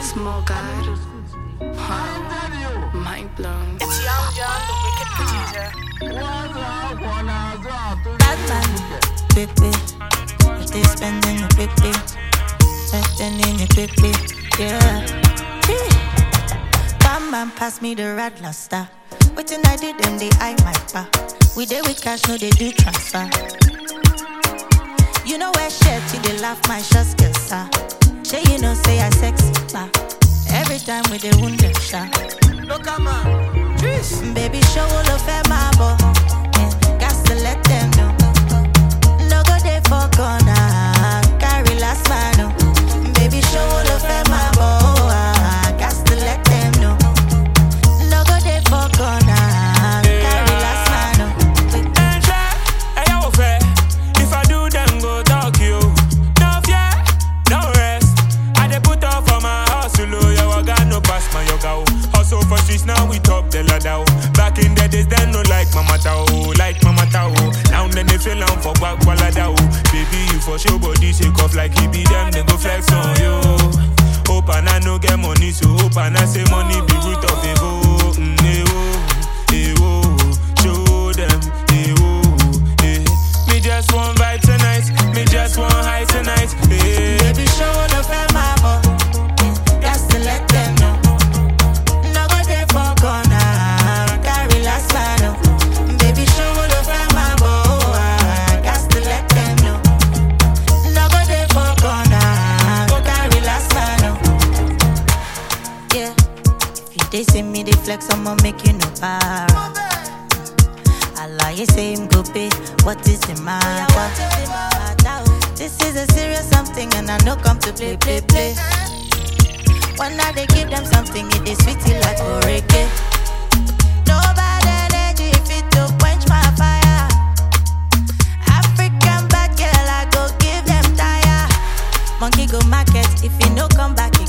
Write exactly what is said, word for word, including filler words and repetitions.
Small God. Wow. Mind blown. It's Young John, the wicked producer. Bad man, big big. If they spending the big big, spending the big big, yeah. Bam bam, pass me the rad luster. Waiting I did them, they eye my bar. We dey with cash, no they do transfer. You know where shit, you they laugh my shots, guess ah. Shay, you know say I sexy, bah. Every time we dey wound them, sha. Look at man, Trish. Baby, show all of them my boy. Yeah, got to let them know. No go dey for corner, carry last man, oh. Baby, show all of them my boy. Got to let them know. No go dey for corner, carry last man, oh. Hey, yo, fair. If I do, then go talk you. No fear, no rest. I dey put up for my hustle, oh. Yo, I got no pass my yoga, oh. Hustle for streets, now we top the ladder, oh. Back in the days, then no like mama tao, like mama tao. Now then they feel I'm for back walada, oh. Baby, you for show body shake off like he be them, they go flex on you. Hope and I no get money, so hope and I say money be root of the go. Mm, eh, oh, eh, oh, show them, eh, oh, eh. Me just want vibe tonight, me just want high tonight, eh. Baby, show all of them my boy. Got to let them know. No go dey for corner, carry last man, oh. Baby, show all of them my boy. Got to let them know. No go dey for corner, carry last man, oh. Yeah, if you dey see me, they flex, I'ma make you no para. I lie, you say him go pay. What is the matter? This is a serious something, and I know come to play, play, play. When I they give them something, it is sweetie like oreke. No bad energy if it to quench my fire. African bad girl, I go give them tire. Monkey go market if you no come back.